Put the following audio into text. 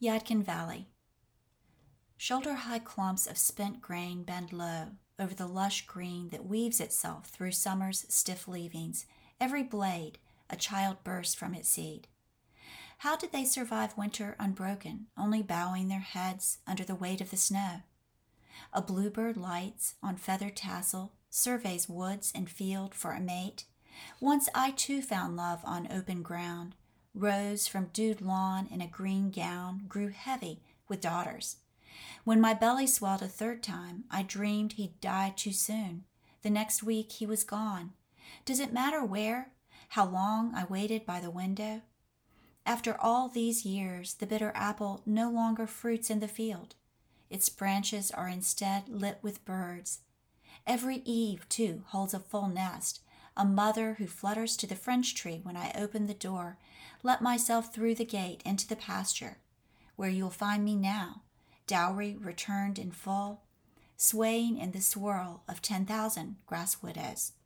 Yadkin Valley. Shoulder-high clumps of spent grain bend low over the lush green that weaves itself through summer's stiff leavings, every blade a child burst from its seed. How did they survive winter unbroken, only bowing their heads under the weight of the snow? A bluebird lights on feathered tassel, surveys woods and field for a mate. Once I too found love on open ground, rose from dewed lawn in a green gown, grew heavy with daughters. When my belly swelled a third time, I dreamed he'd die too soon. The next week he was gone. Does it matter where? How long I waited by the window? After all these years, the bitter apple no longer fruits in the field. Its branches are instead lit with birds. Every eave, too, holds a full nest, a mother who flutters to the French tree when I open the door, let myself through the gate into the pasture, where you'll find me now, dowry returned in full, swaying in the swirl of 10,000 grass widows.